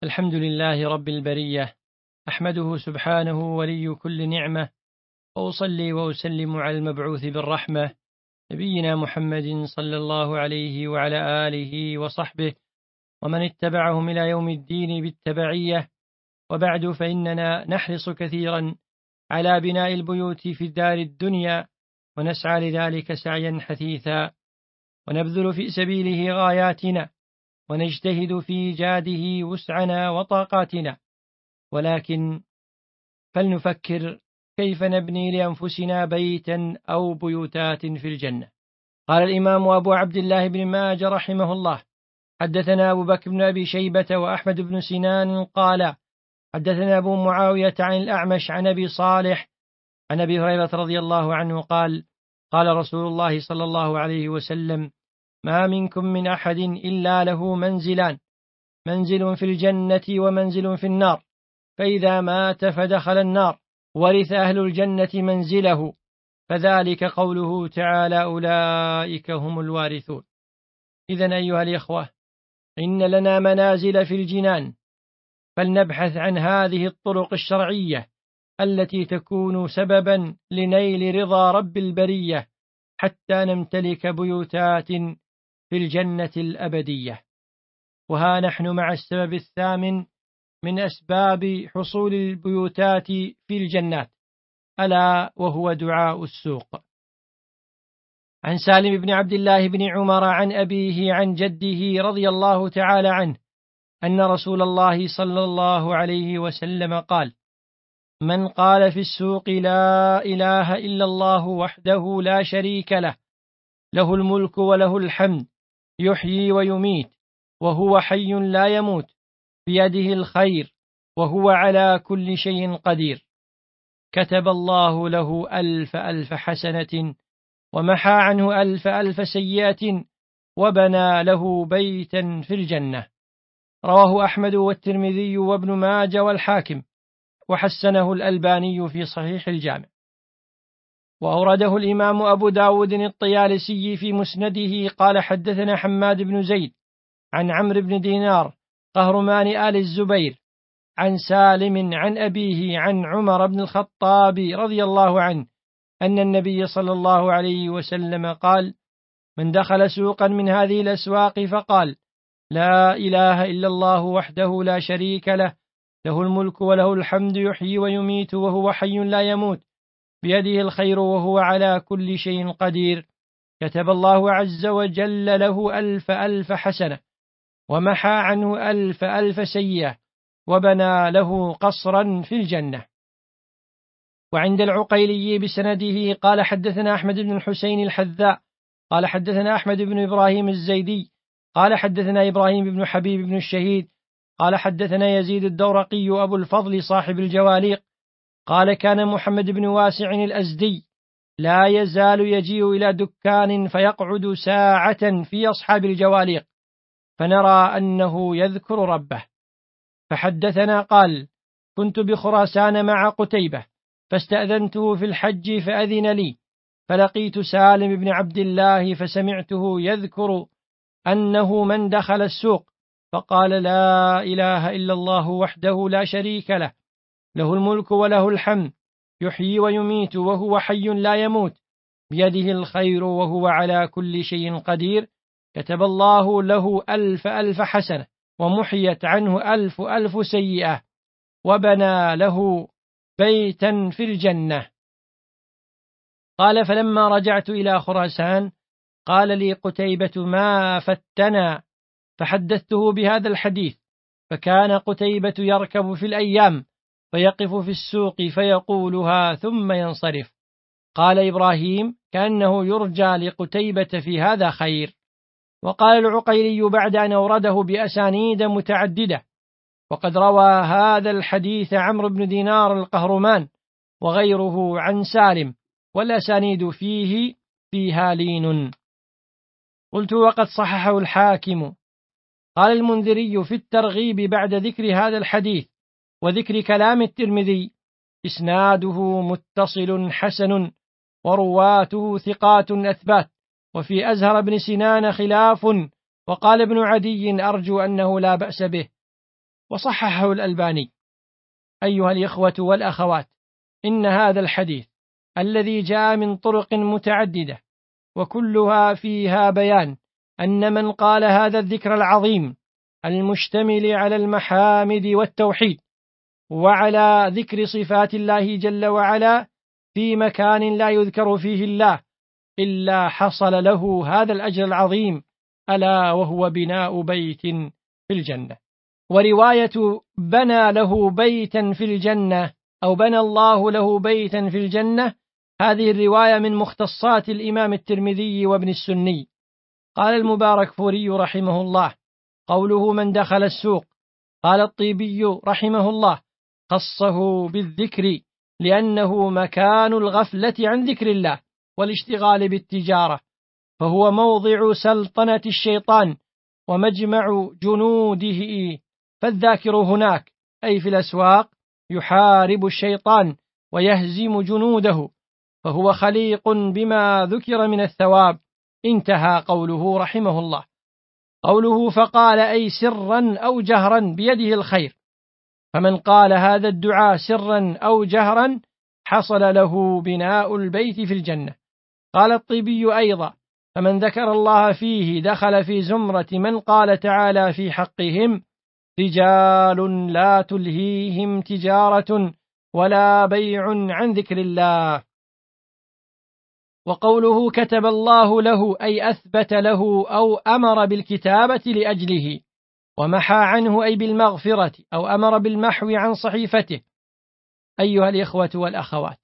الحمد لله رب البرية، أحمده سبحانه ولي كل نعمة، وأصلي وأسلم على المبعوث بالرحمة نبينا محمد صلى الله عليه وعلى آله وصحبه ومن اتبعهم إلى يوم الدين بالتبعية. وبعد، فإننا نحرص كثيرا على بناء البيوت في الدار الدنيا، ونسعى لذلك سعيا حثيثا، ونبذل في سبيله غاياتنا، ونجتهد في إيجاده وسعنا وطاقاتنا، ولكن فلنفكر كيف نبني لأنفسنا بيتا أو بيوتات في الجنة. قال الإمام أبو عبد الله بن ماجه رحمه الله: حدثنا أبو بكر بن أبي شيبة وأحمد بن سنان قال حدثنا أبو معاوية عن الأعمش عن أبي صالح عن أبي هريرة رضي الله عنه قال: قال رسول الله صلى الله عليه وسلم: ما منكم من أحد إلا له منزلان، منزل في الجنة ومنزل في النار، فإذا مات فدخل النار ورث أهل الجنة منزله، فذلك قوله تعالى: أولئك هم الوارثون. إذن أيها الإخوة، إن لنا منازل في الجنان، فلنبحث عن هذه الطرق الشرعية التي تكون سببا لنيل رضا رب البرية، حتى نمتلك بيوتات في الجنة الأبدية. وها نحن مع السبب الثامن من أسباب حصول البيوتات في الجنات، ألا وهو دعاء السوق. عن سالم بن عبد الله بن عمر عن أبيه عن جده رضي الله تعالى عنه أن رسول الله صلى الله عليه وسلم قال: من قال في السوق لا إله إلا الله وحده لا شريك له، له الملك وله الحمد، يحيي ويميت وهو حي لا يموت، بيده الخير وهو على كل شيء قدير، كتب الله له 1000 حسنة، ومحى عنه 1000 سيئة، وبنى له بيتا في الجنة. رواه أحمد والترمذي وابن ماجه والحاكم، وحسنه الألباني في صحيح الجامع. وأورده الإمام أبو داود الطيالسي في مسنده قال: حدثنا حماد بن زيد عن عمرو بن دينار قهرمان آل الزبير عن سالم عن أبيه عن عمر بن الخطاب رضي الله عنه أن النبي صلى الله عليه وسلم قال: من دخل سوقا من هذه الأسواق فقال لا إله إلا الله وحده لا شريك له، له الملك وله الحمد، يحيي ويميت وهو حي لا يموت، بيده الخير وهو على كل شيء قدير، كتب الله عز وجل له 1000 حسنة، ومحى عنه 1000 سيئة، وبنى له قصرا في الجنة. وعند العقيلي بسنده قال: حدثنا أحمد بن الحسين الحذاء قال حدثنا أحمد بن إبراهيم الزيدي قال حدثنا إبراهيم بن حبيب بن الشهيد قال حدثنا يزيد الدورقي أبو الفضل صاحب الجواليق قال: كان محمد بن واسع الأزدي لا يزال يجيء إلى دكان فيقعد ساعة في أصحاب الجواليق، فنرى أنه يذكر ربه. فحدثنا قال: كنت بخراسان مع قتيبة، فاستأذنته في الحج فأذن لي، فلقيت سالم بن عبد الله فسمعته يذكر أنه من دخل السوق فقال لا إله إلا الله وحده لا شريك له، له الملك وله الحمد، يحيي ويميت وهو حي لا يموت، بيده الخير وهو على كل شيء قدير، كتب الله له 1000 حسنة، ومحيت عنه 1000 سيئة، وبنى له بيتا في الجنة. قال: فلما رجعت إلى خراسان قال لي قتيبة: ما فتنا، فحدثته بهذا الحديث، فكان قتيبة يركب في الأيام فيقف في السوق فيقولها ثم ينصرف. قال إبراهيم: كأنه يرجى لقتيبة في هذا خير. وقال العقيلي بعد أن أورده بأسانيد متعددة: وقد روى هذا الحديث عمرو بن دينار القهرمان وغيره عن سالم، والأسانيد فيها لين. قلت: وقد صححه الحاكم. قال المنذري في الترغيب بعد ذكر هذا الحديث وذكر كلام الترمذي: إسناده متصل حسن، ورواته ثقات أثبات، وفي أزهر بن سنان خلاف، وقال ابن عدي: أرجو أنه لا بأس به. وصححه الألباني. أيها الإخوة والأخوات، إن هذا الحديث الذي جاء من طرق متعددة وكلها فيها بيان أن من قال هذا الذكر العظيم المشتمل على المحامد والتوحيد وعلى ذكر صفات الله جل وعلا في مكان لا يذكر فيه الله إلا حصل له هذا الأجر العظيم، ألا وهو بناء بيت في الجنة. ورواية بنى له بيتا في الجنة أو بنى الله له بيتا في الجنة، هذه الرواية من مختصات الإمام الترمذي وابن السني. قال المباركفوري رحمه الله: قوله من دخل السوق. قال الطيبي رحمه الله: خصه بالذكر لأنه مكان الغفلة عن ذكر الله والاشتغال بالتجارة، فهو موضع سلطنة الشيطان ومجمع جنوده، فالذاكر هناك أي في الأسواق يحارب الشيطان ويهزم جنوده، فهو خليق بما ذكر من الثواب. انتهى قوله رحمه الله. قوله فقال أي سرا أو جهرا بيده الخير، فمن قال هذا الدعاء سرا أو جهرا حصل له بناء البيت في الجنة. قال الطيبي أيضا: فمن ذكر الله فيه دخل في زمرة من قال تعالى في حقهم: رجال لا تلهيهم تجارة ولا بيع عن ذكر الله. وقوله كتب الله له أي أثبت له أو أمر بالكتابة لأجله، ومحى عنه أي بالمغفرة أو أمر بالمحو عن صحيفته. أيها الإخوة والأخوات،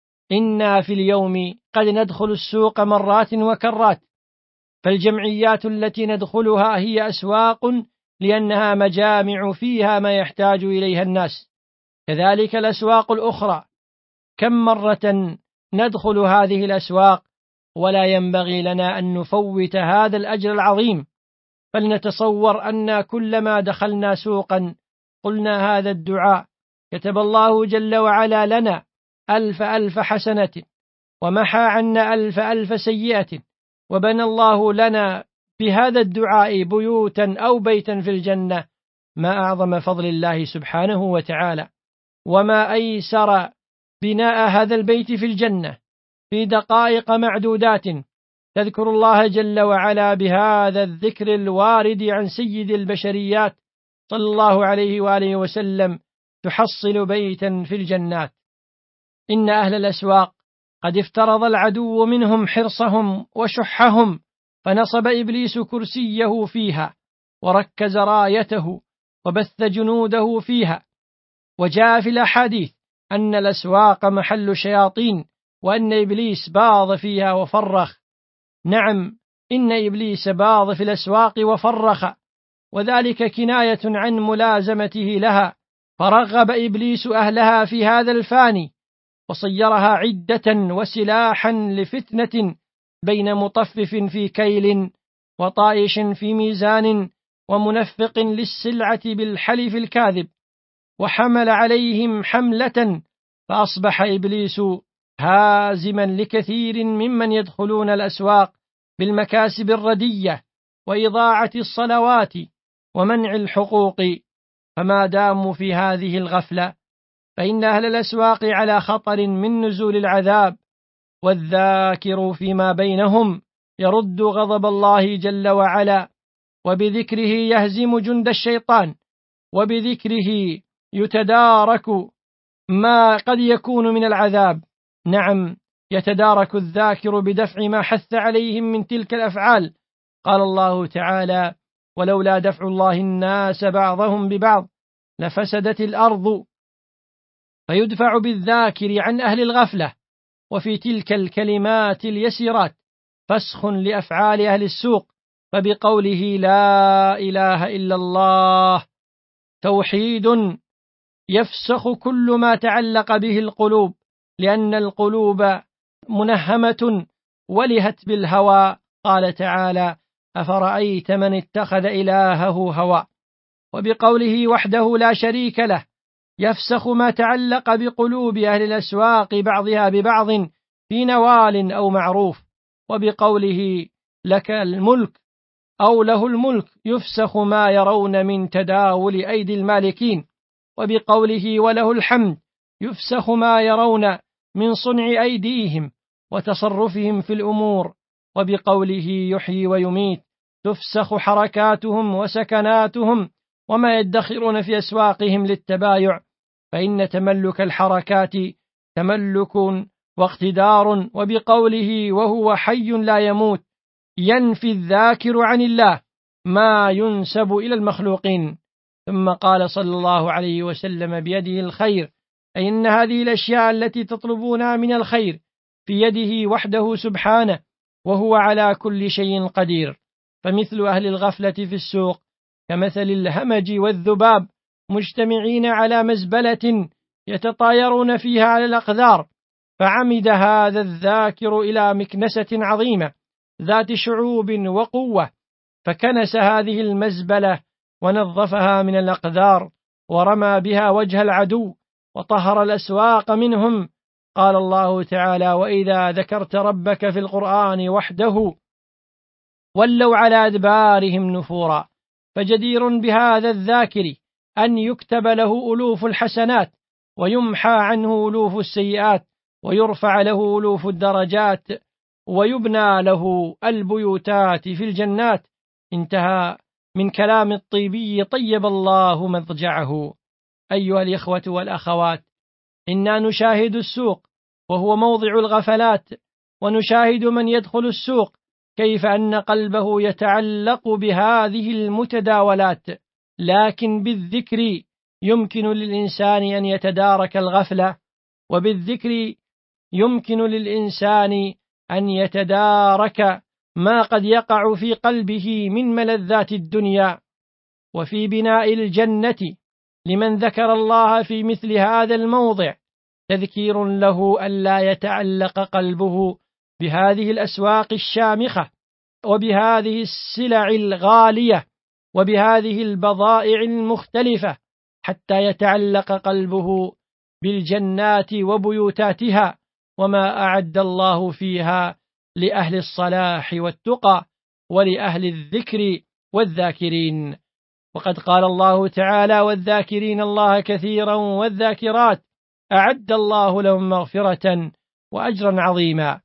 إنا في اليوم قد ندخل السوق مرات وكرات، فالجمعيات التي ندخلها هي أسواق لأنها مجامع فيها ما يحتاج إليها الناس، كذلك الأسواق الأخرى. كم مرة ندخل هذه الأسواق ولا ينبغي لنا أن نفوت هذا الأجر العظيم، فلنتصور أن كلما دخلنا سوقا قلنا هذا الدعاء: كتب الله جل وعلا لنا 1000 حسنة ومحى عنا 1000 سيئة، وبنى الله لنا بهذا الدعاء بيوتا أو بيتا في الجنة، ما أعظم فضل الله سبحانه وتعالى، وما أيسر بناء هذا البيت في الجنة في دقائق معدودات تذكر الله جل وعلا بهذا الذكر الوارد عن سيد البشريات صلى الله عليه وآله وسلم، تحصل بيتا في الجنات. إن أهل الأسواق قد افترض العدو منهم حرصهم وشحهم، فنصب إبليس كرسيه فيها وركز رايته وبث جنوده فيها. وجاء في الأحاديث أن الأسواق محل شياطين، وأن إبليس باض فيها وفرخ. نعم، إن إبليس باض في الأسواق وفرخ، وذلك كناية عن ملازمته لها، فرغب إبليس أهلها في هذا الفاني وصيرها عدة وسلاحا لفتنة بين مطفف في كيل وطائش في ميزان ومنفق للسلعة بالحلف الكاذب، وحمل عليهم حملة، فأصبح إبليس هازما لكثير ممن يدخلون الأسواق بالمكاسب الردية وإضاعة الصلوات ومنع الحقوق. فما داموا في هذه الغفلة فإن أهل الأسواق على خطر من نزول العذاب، والذاكر فيما بينهم يرد غضب الله جل وعلا، وبذكره يهزم جند الشيطان، وبذكره يتدارك ما قد يكون من العذاب. نعم، يتدارك الذاكر بدفع ما حث عليهم من تلك الأفعال. قال الله تعالى: ولولا دفع الله الناس بعضهم ببعض لفسدت الأرض، فيدفع بالذاكر عن أهل الغفلة. وفي تلك الكلمات اليسيرات فسخ لأفعال أهل السوق، فبقوله لا إله إلا الله توحيد يفسخ كل ما تعلق به القلوب، لأن القلوب منهمة ولهت بالهوى. قال تعالى: أفرأيت من اتخذ إلهه هوى. وبقوله وحده لا شريك له يفسخ ما تعلق بقلوب أهل الأسواق بعضها ببعض في نوال أو معروف. وبقوله لك الملك أو له الملك يفسخ ما يرون من تداول أيدي المالكين، وبقوله وله الحمد يفسخ ما يرون من صنع أيديهم وتصرفهم في الأمور، وبقوله يحيي ويميت تفسخ حركاتهم وسكناتهم وما يدخرون في أسواقهم للتبايع، فإن تملك الحركات تملك واقتدار. وبقوله وهو حي لا يموت ينفي الذاكر عن الله ما ينسب إلى المخلوقين. ثم قال صلى الله عليه وسلم بيده الخير، أي إن هذه الأشياء التي تطلبونها من الخير في يده وحده سبحانه، وهو على كل شيء قدير. فمثل أهل الغفلة في السوق كمثل الهمج والذباب مجتمعين على مزبلة يتطايرون فيها على الأقدار، فعمد هذا الذاكر إلى مكنسة عظيمة ذات شعوب وقوة، فكنس هذه المزبلة ونظفها من الأقدار ورمى بها وجه العدو وطهر الأسواق منهم. قال الله تعالى وإذا ذكرت ربك في القرآن وحده ولوا على أدبارهم نفورا. فجدير بهذا الذاكر أن يكتب له ألوف الحسنات ويمحى عنه ألوف السيئات ويرفع له ألوف الدرجات ويبنى له البيوتات في الجنات. انتهى من كلام الطيبي طيب الله مضجعه. أيها الإخوة والأخوات، إنا نشاهد السوق وهو موضع الغفلات، ونشاهد من يدخل السوق كيف أن قلبه يتعلق بهذه المتداولات، لكن بالذكر يمكن للإنسان أن يتدارك الغفلة، وبالذكر يمكن للإنسان أن يتدارك ما قد يقع في قلبه من ملذات الدنيا. وفي بناء الجنة لمن ذكر الله في مثل هذا الموضع تذكير له ألا يتعلق قلبه بهذه الأسواق الشامخة وبهذه السلع الغالية وبهذه البضائع المختلفة، حتى يتعلق قلبه بالجنات وبيوتاتها وما أعد الله فيها لأهل الصلاح والتقى ولأهل الذكر والذاكرين. وقد قال الله تعالى والذاكرين الله كثيرا والذاكرات أعد الله لهم مغفرة وأجرا عظيما.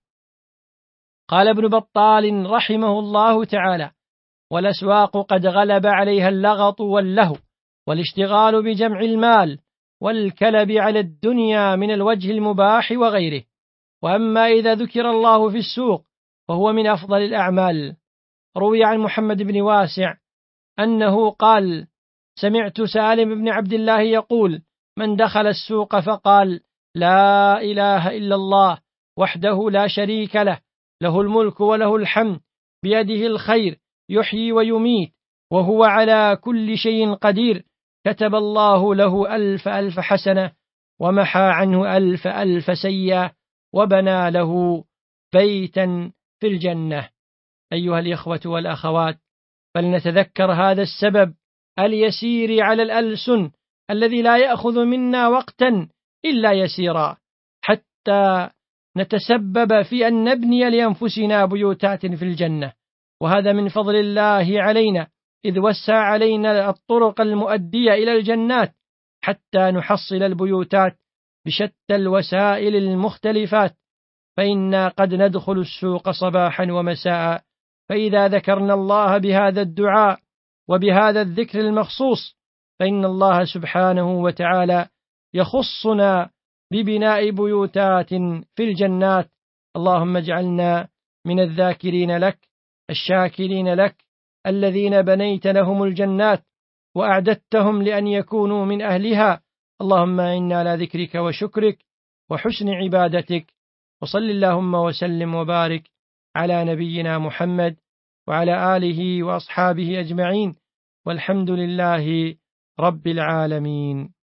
قال ابن بطال رحمه الله تعالى والأسواق قد غلب عليها اللغط واللهو والاشتغال بجمع المال والكلب على الدنيا من الوجه المباح وغيره. وأما إذا ذكر الله في السوق فهو من أفضل الأعمال. روي عن محمد بن واسع أنه قال سمعت سالم بن عبد الله يقول من دخل السوق فقال لا إله إلا الله وحده لا شريك له له الملك وله الحمد بيده الخير يحيي ويميت وهو على كل شيء قدير، كتب الله له 1000 حسنة ومحى عنه 1000 سيئة وبنى له بيتا في الجنة. أيها الإخوة والأخوات، فلنتذكر هذا السبب اليسير على الألسن الذي لا يأخذ منا وقتا إلا يسيرا، حتى نتسبب في أن نبني لأنفسنا بيوتات في الجنة. وهذا من فضل الله علينا إذ وسع علينا الطرق المؤدية إلى الجنات حتى نحصل البيوتات بشتى الوسائل المختلفات. فإنا قد ندخل السوق صباحا ومساء، فإذا ذكرنا الله بهذا الدعاء وبهذا الذكر المخصوص فإن الله سبحانه وتعالى يخصنا ببناء بيوتات في الجنات. اللهم اجعلنا من الذاكرين لك الشاكرين لك الذين بنيت لهم الجنات وأعددتهم لأن يكونوا من أهلها. اللهم إنا على ذكرك وشكرك وحسن عبادتك. وصل اللهم وسلم وبارك على نبينا محمد وعلى آله وأصحابه أجمعين، والحمد لله رب العالمين.